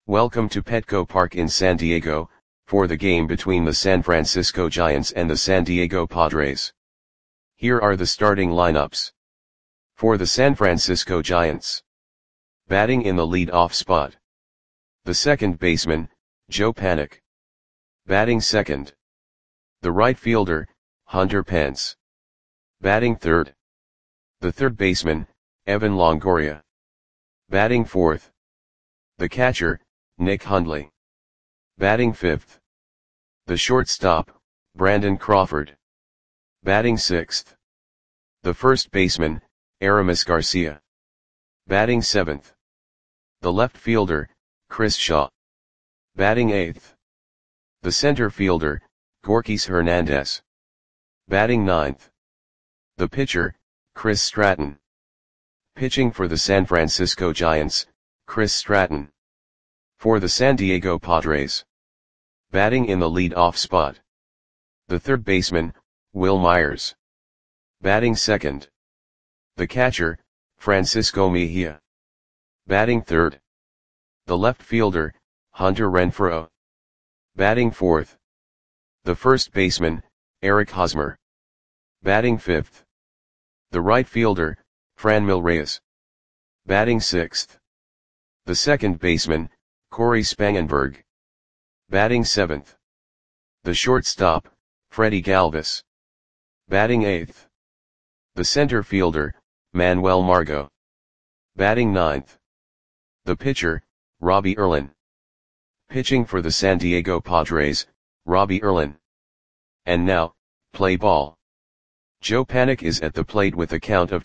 Welcome to Petco Park in San Diego, for the game between the San Francisco Giants and the San Diego Padres. Here are the starting lineups. For the San Francisco Giants. Batting in the lead-off spot. The second baseman, Joe Panik. Batting second. The right fielder, Hunter Pence. Batting third. The third baseman, Evan Longoria. Batting fourth. The catcher, Nick Hundley. Batting fifth. The shortstop, Brandon Crawford. Batting sixth. The first baseman, Aramis Garcia. Batting seventh. The left fielder, Chris Shaw. Batting eighth. The center fielder, Gorkys Hernandez. Batting ninth. The pitcher, Chris Stratton. Pitching for the San Francisco Giants, Chris Stratton. For the San Diego Padres. Batting in the lead-off spot. The third baseman, Wil Myers. Batting second. The catcher, Francisco Mejia. Batting third. The left fielder, Hunter Renfroe. Batting fourth. The first baseman, Eric Hosmer. Batting fifth. The right fielder, Franmil Reyes. Batting sixth. The second baseman, Corey Spangenberg. Batting seventh. The shortstop, Freddie Galvis. Batting eighth. The center fielder, Manuel Margot. Batting ninth. The pitcher, Robbie Erlin. Pitching for the San Diego Padres, Robbie Erlin. And now, play ball. Joe Panik is at the plate with a count of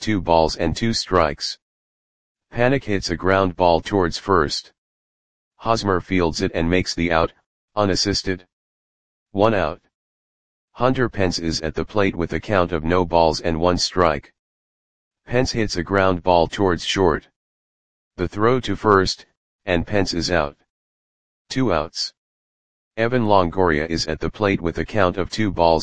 2-2. Panik hits a ground ball towards first. Hosmer fields it and makes the out, unassisted. 1 out. Hunter Pence is at the plate with a count of 0-1. Pence hits a ground ball towards short. The throw to first, and Pence is out. 2 outs. Evan Longoria is at the plate with a count of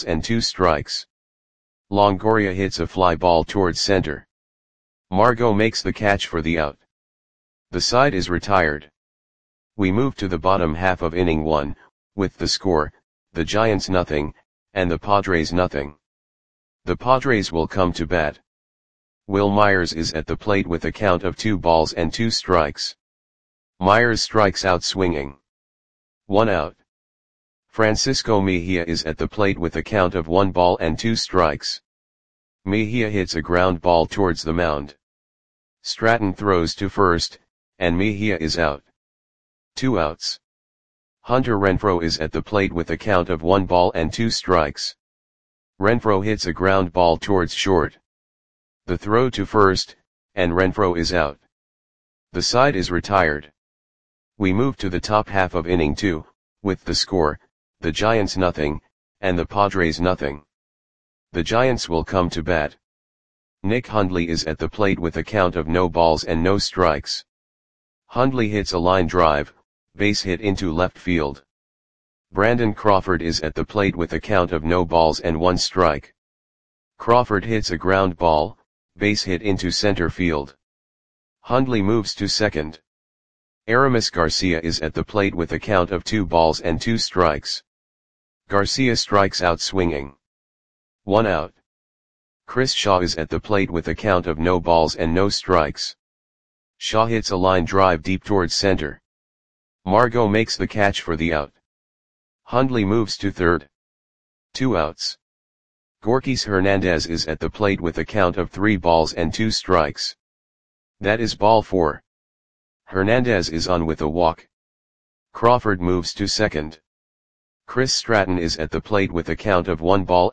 2-2. Longoria hits a fly ball towards center. Margot makes the catch for the out. The side is retired. We move to the bottom half of inning 1, with the score, the Giants nothing, and the Padres nothing. The Padres will come to bat. Wil Myers is at the plate with a count of 2-2. Myers strikes out swinging. 1 out. Francisco Mejia is at the plate with a count of 1-2. Mejia hits a ground ball towards the mound. Stratton throws to first, and Mejia is out. 2 outs. Hunter Renfroe is at the plate with a count of 1-2. Renfroe hits a ground ball towards short. The throw to first, and Renfroe is out. The side is retired. We move to the top half of inning 2, with the score, the Giants nothing, and the Padres nothing. The Giants will come to bat. Nick Hundley is at the plate with a count of 0-0. Hundley hits a line drive, base hit into left field. Brandon Crawford is at the plate with a count of 0-1. Crawford hits a ground ball, base hit into center field. Hundley moves to second. Aramis Garcia is at the plate with a count of 2-2. Garcia strikes out swinging. 1 out. Chris Shaw is at the plate with a count of 0-0. Shaw hits a line drive deep towards center. Margot makes the catch for the out. Hundley moves to third. 2 outs. Gorkys Hernandez is at the plate with a count of 3-2. That is ball 4. Hernandez is on with a walk. Crawford moves to second. Chris Stratton is at the plate with a count of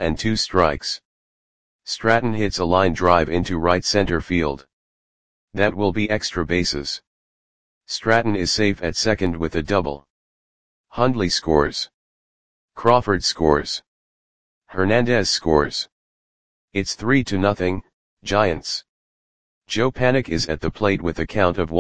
1-2. Stratton hits a line drive into right center field. That will be extra bases. Stratton is safe at second with a double. Hundley scores. Crawford scores. Hernandez scores. It's 3-0, Giants. Joe Panik is at the plate with a count of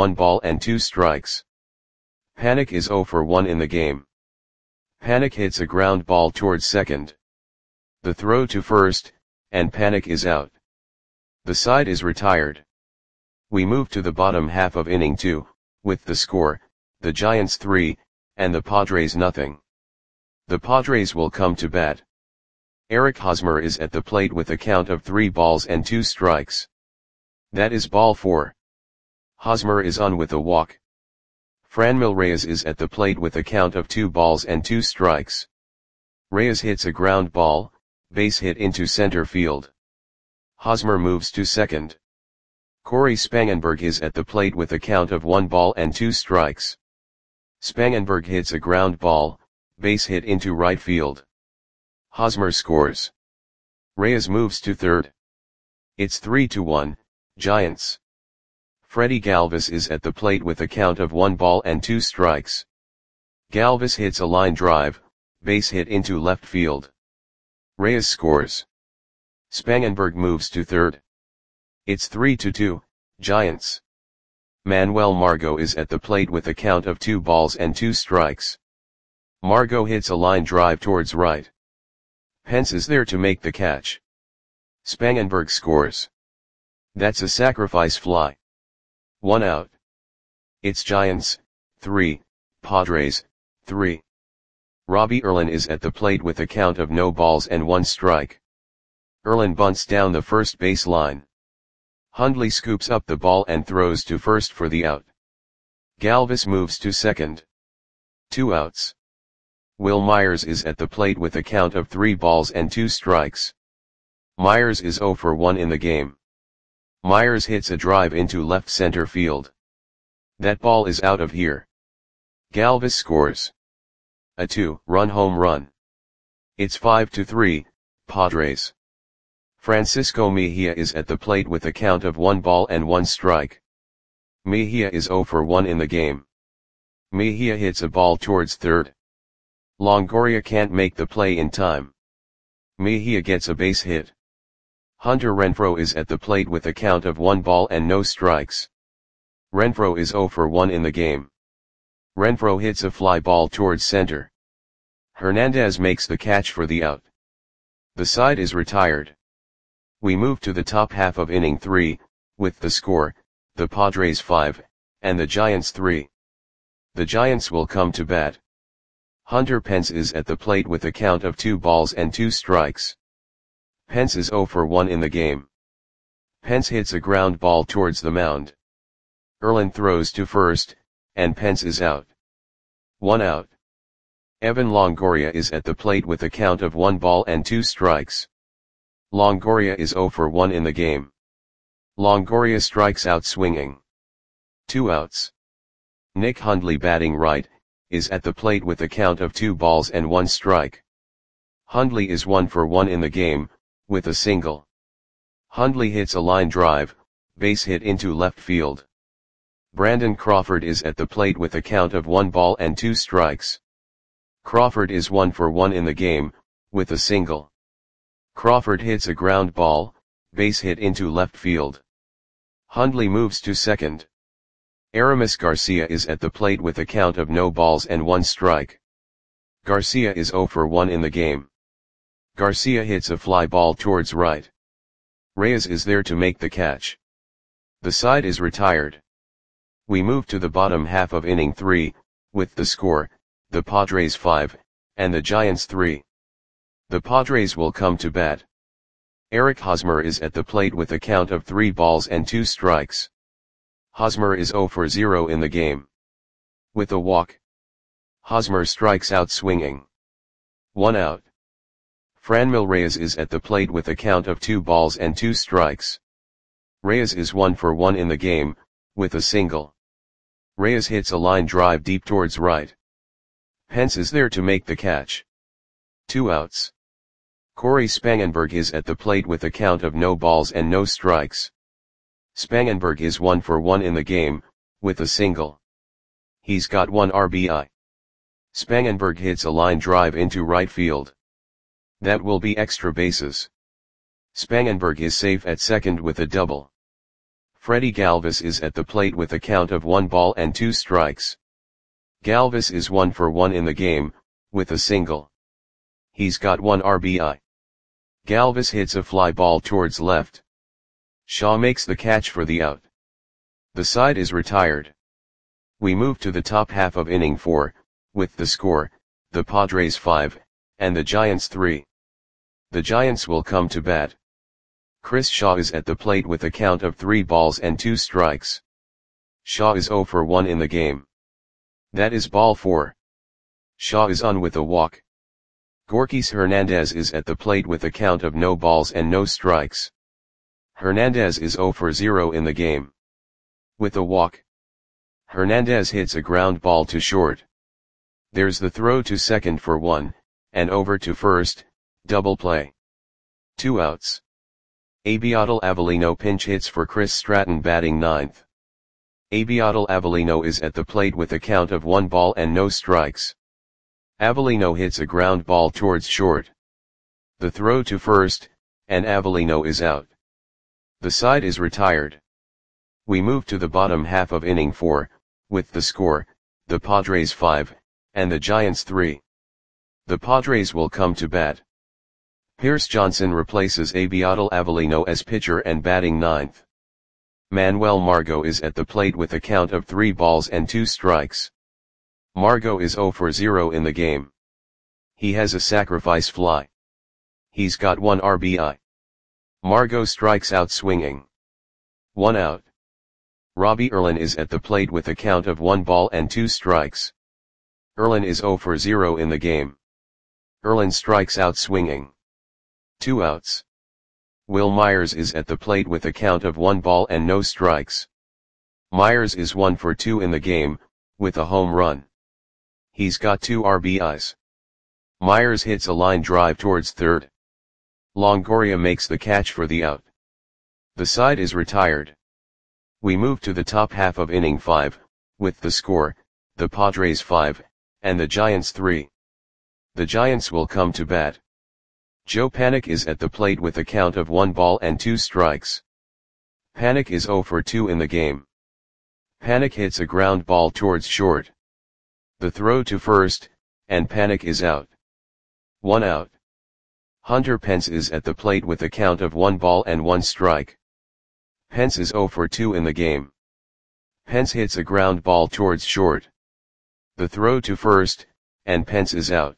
1-2. Panik is 0 for 1 in the game. Panik hits a ground ball towards second. The throw to first, and Panik is out. The side is retired. We move to the bottom half of inning 2, with the score, the Giants 3, and the Padres nothing. The Padres will come to bat. Eric Hosmer is at the plate with a count of 3 balls and 2 strikes. That is ball 4. Hosmer is on with a walk. Franmil Reyes is at the plate with a count of 2 balls and 2 strikes. Reyes hits a ground ball, base hit into center field. Hosmer moves to second. Corey Spangenberg is at the plate with a count of 1 ball and 2 strikes. Spangenberg hits a ground ball, base hit into right field. Hosmer scores. Reyes moves to third. It's 3-1, Giants. Freddie Galvis is at the plate with a count of 1 ball and 2 strikes. Galvis hits a line drive, base hit into left field. Reyes scores. Spangenberg moves to third. It's 3-2, Giants. Manuel Margot is at the plate with a count of 2 balls and 2 strikes. Margot hits a line drive towards right. Pence is there to make the catch. Spangenberg scores. That's a sacrifice fly. 1 out. It's Giants 3, Padres 3. Robbie Erlin is at the plate with a count of no balls and 1 strike. Erlin bunts down the first base line. Hundley scoops up the ball and throws to first for the out. Galvis moves to second. 2 outs. Will Myers is at the plate with a count of 3 balls and 2 strikes. Myers is 0 for 1 in the game. Myers hits a drive into left center field. That ball is out of here. Galvis scores. A 2-run home run. It's 5-3, Padres. Francisco Mejia is at the plate with a count of 1 ball and 1 strike. Mejia is 0 for 1 in the game. Mejia hits a ball towards third. Longoria can't make the play in time. Mejia gets a base hit. Hunter Renfroe is at the plate with a count of 1 ball and no strikes. Renfroe is 0 for 1 in the game. Renfroe hits a fly ball towards center. Hernandez makes the catch for the out. The side is retired. We move to the top half of inning 3, with the score, the Padres 5, and the Giants 3. The Giants will come to bat. Hunter Pence is at the plate with a count of 2 balls and 2 strikes. Pence is 0 for 1 in the game. Pence hits a ground ball towards the mound. Erlin throws to first, and Pence is out. 1 out. Evan Longoria is at the plate with a count of 1 ball and 2 strikes. Longoria is 0 for 1 in the game. Longoria strikes out swinging. 2 outs. Nick Hundley batting right, is at the plate with a count of 2 balls and 1 strike. Hundley is 1 for 1 in the game, with a single. Hundley hits a line drive, base hit into left field. Brandon Crawford is at the plate with a count of 1 ball and 2 strikes. Crawford is 1 for 1 in the game, with a single. Crawford hits a ground ball, base hit into left field. Hundley moves to second. Aramis Garcia is at the plate with a count of no balls and 1 strike. Garcia is 0 for 1 in the game. Garcia hits a fly ball towards right. Reyes is there to make the catch. The side is retired. We move to the bottom half of inning 3, with the score, the Padres 5, and the Giants 3. The Padres will come to bat. Eric Hosmer is at the plate with a count of 3 balls and 2 strikes. Hosmer is 0 for 0 in the game. With a walk. Hosmer strikes out swinging. 1 out. Franmil Reyes is at the plate with a count of 2 balls and 2 strikes. Reyes is 1 for 1 in the game, with a single. Reyes hits a line drive deep towards right. Pence is there to make the catch. 2 outs. Corey Spangenberg is at the plate with a count of no balls and no strikes. Spangenberg is 1 for 1 in the game, with a single. He's got 1 RBI. Spangenberg hits a line drive into right field. That will be extra bases. Spangenberg is safe at second with a double. Freddie Galvis is at the plate with a count of 1 ball and 2 strikes. Galvis is 1 for 1 in the game, with a single. He's got 1 RBI. Galvis hits a fly ball towards left. Shaw makes the catch for the out. The side is retired. We move to the top half of inning 4, with the score, the Padres 5, and the Giants 3. The Giants will come to bat. Chris Shaw is at the plate with a count of 3 balls and 2 strikes. Shaw is 0 for 1 in the game. That is ball 4. Shaw is on with a walk. Gorkys Hernandez is at the plate with a count of no balls and no strikes. Hernandez is 0 for 0 in the game. With a walk, Hernandez hits a ground ball to short. There's the throw to second for 1, and over to first, double play. 2 outs. Abiatal Avellino pinch hits for Chris Stratton batting 9th. Abiatal Avellino is at the plate with a count of 1 ball and no strikes. Avellino hits a ground ball towards short. The throw to first, and Avellino is out. The side is retired. We move to the bottom half of inning 4, with the score, the Padres 5, and the Giants 3. The Padres will come to bat. Pierce Johnson replaces Abiatal Avellino as pitcher and batting 9th. Manuel Margot is at the plate with a count of 3 balls and 2 strikes. Margot is 0 for 0 in the game. He has a sacrifice fly. He's got 1 RBI. Margot strikes out swinging. 1 out. Robbie Erlin is at the plate with a count of 1 ball and 2 strikes. Erlin is 0 for 0 in the game. Erlin strikes out swinging. 2 outs. Will Myers is at the plate with a count of 1 ball and no strikes. Myers is 1 for 2 in the game, with a home run. He's got 2 RBIs. Myers hits a line drive towards third. Longoria makes the catch for the out. The side is retired. We move to the top half of inning 5, with the score, the Padres 5, and the Giants 3. The Giants will come to bat. Joe Panik is at the plate with a count of 1 ball and 2 strikes. Panik is 0 for 2 in the game. Panik hits a ground ball towards short. The throw to first, and Panik is out. 1 out. Hunter Pence is at the plate with a count of 1 ball and 1 strike. Pence is 0 for 2 in the game. Pence hits a ground ball towards short. The throw to first, and Pence is out.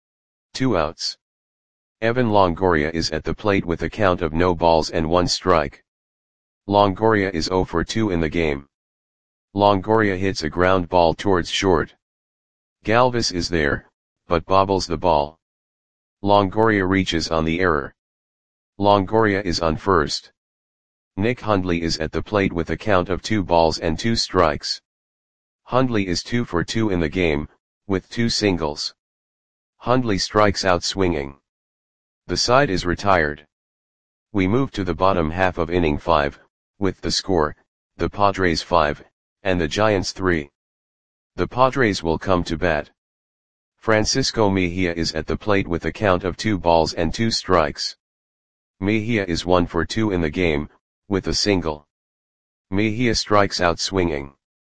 2 outs. Evan Longoria is at the plate with a count of no balls and 1 strike. Longoria is 0 for 2 in the game. Longoria hits a ground ball towards short. Galvis is there, but bobbles the ball. Longoria reaches on the error. Longoria is on first. Nick Hundley is at the plate with a count of 2 balls and 2 strikes. Hundley is 2 for 2 in the game, with 2 singles. Hundley strikes out swinging. The side is retired. We move to the bottom half of inning 5, with the score, the Padres 5, and the Giants 3. The Padres will come to bat. Francisco Mejia is at the plate with a count of 2 balls and 2 strikes. Mejia is 1 for 2 in the game, with a single. Mejia strikes out swinging.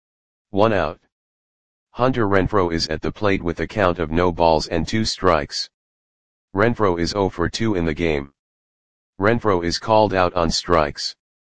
1 out. Hunter Renfroe is at the plate with a count of no balls and 2 strikes. Renfroe is 0 for 2 in the game. Renfroe is called out on strikes.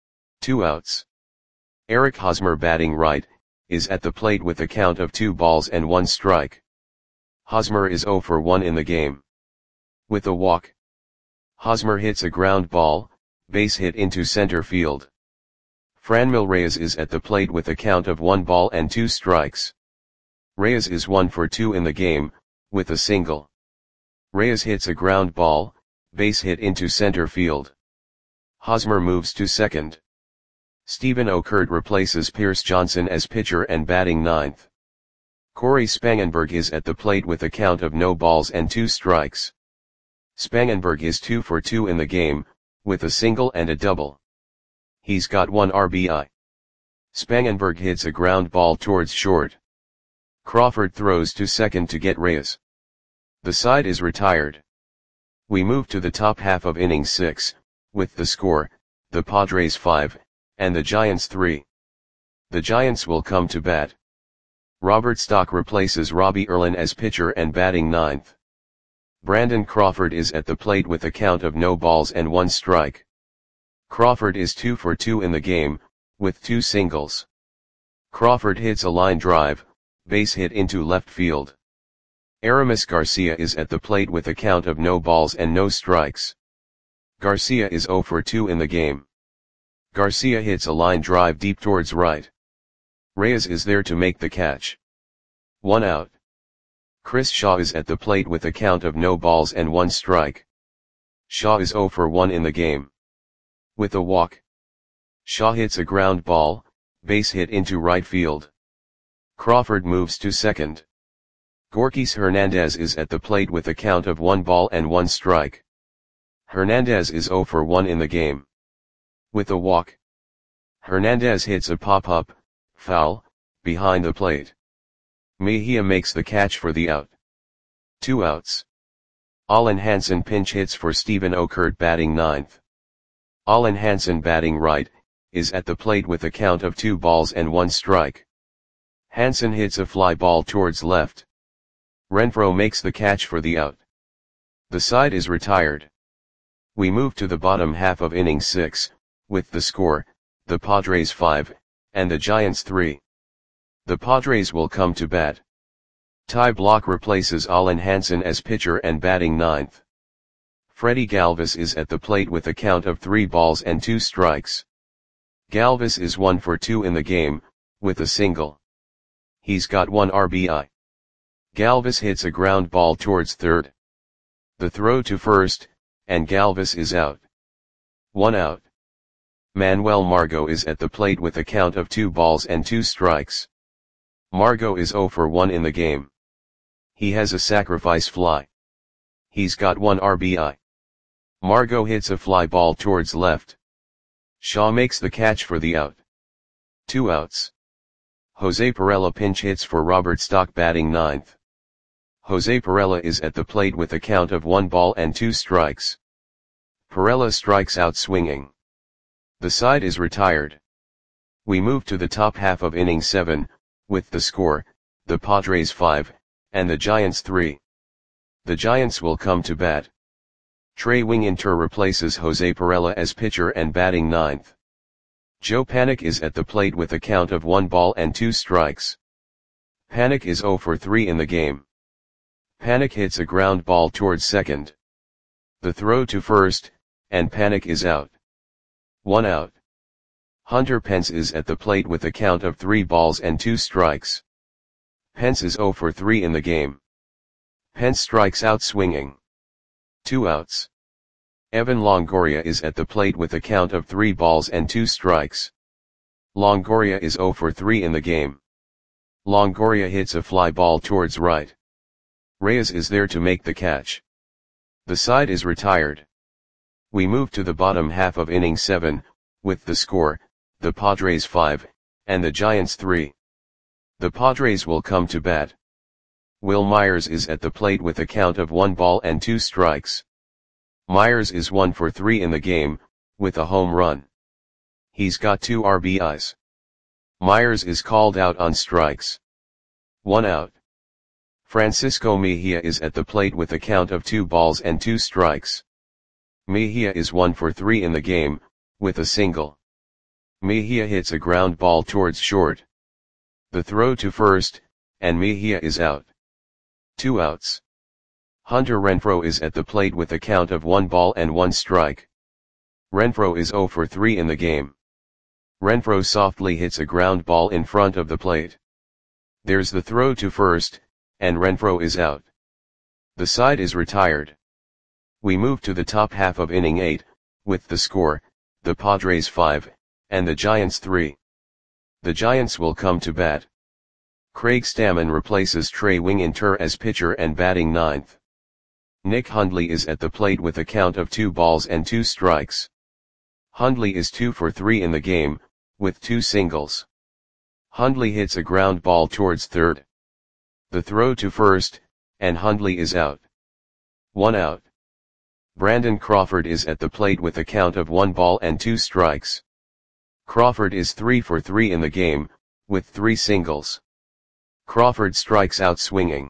2 outs. Eric Hosmer batting right, is at the plate with a count of 2 balls and 1 strike. Hosmer is 0 for 1 in the game. With a walk, Hosmer hits a ground ball, base hit into center field. Franmil Reyes is at the plate with a count of 1 ball and 2 strikes. Reyes is 1 for 2 in the game, with a single. Reyes hits a ground ball, base hit into center field. Hosmer moves to second. Stephen Okert replaces Pierce Johnson as pitcher and batting 9th. Corey Spangenberg is at the plate with a count of no balls and 2 strikes. Spangenberg is 2 for 2 in the game, with a single and a double. He's got 1 RBI. Spangenberg hits a ground ball towards short. Crawford throws to second to get Reyes. The side is retired. We move to the top half of inning 6, with the score, the Padres 5, and the Giants 3. The Giants will come to bat. Robert Stock replaces Robbie Erlin as pitcher and batting 9th. Brandon Crawford is at the plate with a count of no balls and 1 strike. Crawford is 2 for 2 in the game, with 2 singles. Crawford hits a line drive, base hit into left field. Aramis Garcia is at the plate with a count of no balls and no strikes. Garcia is 0 for 2 in the game. Garcia hits a line drive deep towards right. Reyes is there to make the catch. 1 out. Chris Shaw is at the plate with a count of no balls and 1 strike. Shaw is 0 for 1 in the game. With a walk. Shaw hits a ground ball, base hit into right field. Crawford moves to second. Gorkys Hernandez is at the plate with a count of 1 ball and 1 strike. Hernandez is 0 for 1 in the game. With a walk. Hernandez hits a pop-up, foul, behind the plate. Mejia makes the catch for the out. 2 outs. Alan Hansen pinch hits for Stephen Okert batting ninth. Alan Hansen batting right, is at the plate with a count of 2 balls and 1 strike. Hansen hits a fly ball towards left. Renfroe makes the catch for the out. The side is retired. We move to the bottom half of inning 6, with the score, the Padres 5, and the Giants 3. The Padres will come to bat. Ty Blach replaces Alan Hansen as pitcher and batting ninth. Freddie Galvis is at the plate with a count of 3 balls and 2 strikes. Galvis is 1 for 2 in the game, with a single. He's got 1 RBI. Galvis hits a ground ball towards third. The throw to first, and Galvis is out. 1 out. Manuel Margot is at the plate with a count of 2 balls and 2 strikes. Margot is 0 for 1 in the game. He has a sacrifice fly. He's got 1 RBI. Margot hits a fly ball towards left. Shaw makes the catch for the out. 2 outs. Jose Perella pinch hits for Robert Stock batting ninth. Jose Perella is at the plate with a count of 1 ball and 2 strikes. Perella strikes out swinging. The side is retired. We move to the top half of inning 7, with the score, the Padres 5, and the Giants 3. The Giants will come to bat. Trey Winginter replaces Jose Perella as pitcher and batting ninth. Joe Panik is at the plate with a count of 1 ball and 2 strikes. Panik is 0 for 3 in the game. Panik hits a ground ball towards second. The throw to first, and Panik is out. 1 out. Hunter Pence is at the plate with a count of 3 balls and 2 strikes. Pence is 0 for 3 in the game. Pence strikes out swinging. 2 outs. Evan Longoria is at the plate with a count of 3 balls and 2 strikes. Longoria is 0 for 3 in the game. Longoria hits a fly ball towards right. Reyes is there to make the catch. The side is retired. We move to the bottom half of inning 7, with the score, the Padres 5, and the Giants 3. The Padres will come to bat. Will Myers is at the plate with a count of 1 ball and 2 strikes. Myers is 1 for 3 in the game, with a home run. He's got 2 RBIs. Myers is called out on strikes. 1 out. Francisco Mejia is at the plate with a count of 2 balls and 2 strikes. Mejia is 1 for 3 in the game, with a single. Mejia hits a ground ball towards short. The throw to first, and Mejia is out. 2 outs. Hunter Renfroe is at the plate with a count of 1 ball and 1 strike. Renfroe is 0 for 3 in the game. Renfroe softly hits a ground ball in front of the plate. There's the throw to first, and Renfroe is out. The side is retired. We move to the top half of inning 8, with the score, the Padres 5, and the Giants 3. The Giants will come to bat. Craig Stammen replaces Trey Winginter as pitcher and batting ninth. Nick Hundley is at the plate with a count of 2 balls and 2 strikes. Hundley is 2 for 3 in the game, with 2 singles. Hundley hits a ground ball towards third. The throw to first, and Hundley is out. 1 out. Brandon Crawford is at the plate with a count of 1 ball and 2 strikes. Crawford is 3 for 3 in the game, with 3 singles. Crawford strikes out swinging.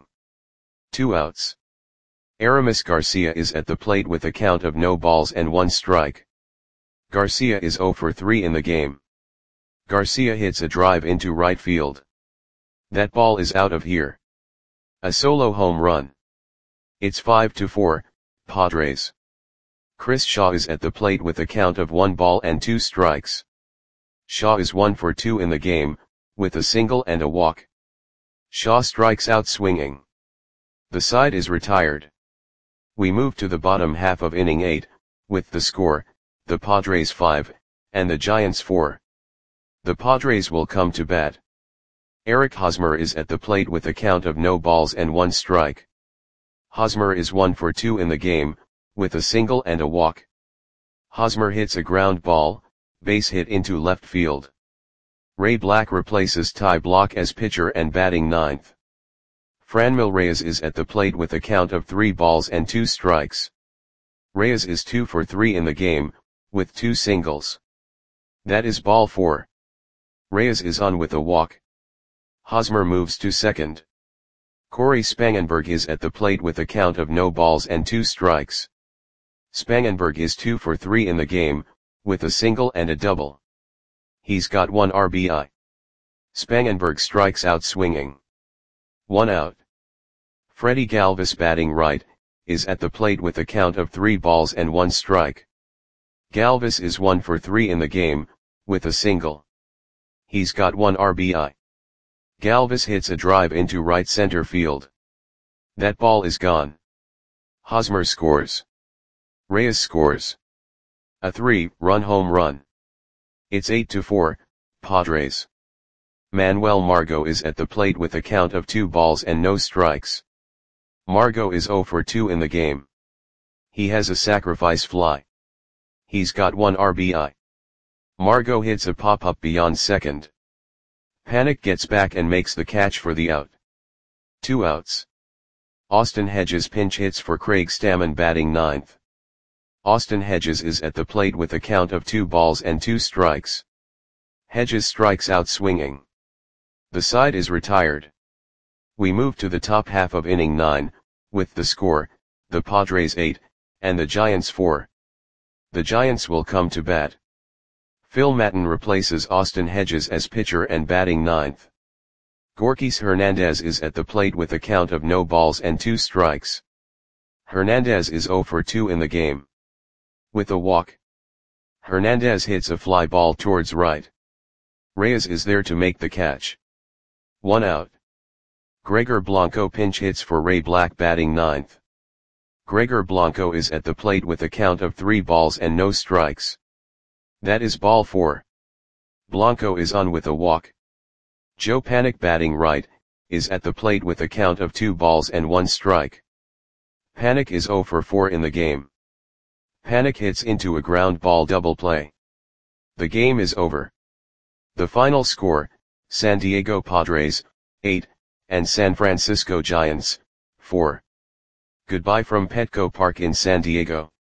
2 outs. Aramis Garcia is at the plate with a count of no balls and 1 strike. Garcia is 0 for 3 in the game. Garcia hits a drive into right field. That ball is out of here. A solo home run. It's 5-4, Padres. Chris Shaw is at the plate with a count of 1 ball and 2 strikes. Shaw is 1 for 2 in the game, with a single and a walk. Shaw strikes out swinging. The side is retired. We move to the bottom half of inning 8, with the score, the Padres 5, and the Giants 4. The Padres will come to bat. Eric Hosmer is at the plate with a count of no balls and 1 strike. Hosmer is 1 for 2 in the game, with a single and a walk. Hosmer hits a ground ball, base hit into left field. Ray Black replaces Ty Blach as pitcher and batting 9th. Franmil Reyes is at the plate with a count of 3 balls and 2 strikes. Reyes is 2 for 3 in the game, with 2 singles. That is ball 4. Reyes is on with a walk. Hosmer moves to second. Corey Spangenberg is at the plate with a count of no balls and 2 strikes. Spangenberg is 2 for 3 in the game, with a single and a double. He's got 1 RBI. Spangenberg strikes out swinging. 1 out. Freddie Galvis, batting right, is at the plate with a count of 3 balls and 1 strike. Galvis is 1 for 3 in the game, with a single. He's got 1 RBI. Galvis hits a drive into right center field. That ball is gone. Hosmer scores. Reyes scores. A 3-run home run. It's 8-4, Padres. Manuel Margot is at the plate with a count of 2 balls and no strikes. Margot is 0 for 2 in the game. He has a sacrifice fly. He's got 1 RBI. Margot hits a pop-up beyond second. Panik gets back and makes the catch for the out. 2 outs. Austin Hedges pinch hits for Craig Stammen, batting 9th. Austin Hedges is at the plate with a count of 2 balls and 2 strikes. Hedges strikes out swinging. The side is retired. We move to the top half of inning 9, with the score, the Padres 8, and the Giants 4. The Giants will come to bat. Phil Maton replaces Austin Hedges as pitcher and batting 9th. Gorkys Hernandez is at the plate with a count of no balls and 2 strikes. Hernandez is 0 for 2 in the game. With a walk. Hernandez hits a fly ball towards right. Reyes is there to make the catch. 1 out. Gregor Blanco pinch hits for Ray Black, batting 9th. Gregor Blanco is at the plate with a count of 3 balls and no strikes. That is ball 4. Blanco is on with a walk. Joe Panik, batting right, is at the plate with a count of 2 balls and 1 strike. Panik is 0 for 4 in the game. Panik hits into a ground ball double play. The game is over. The final score, San Diego Padres, 8, and San Francisco Giants, 4. Goodbye from Petco Park in San Diego.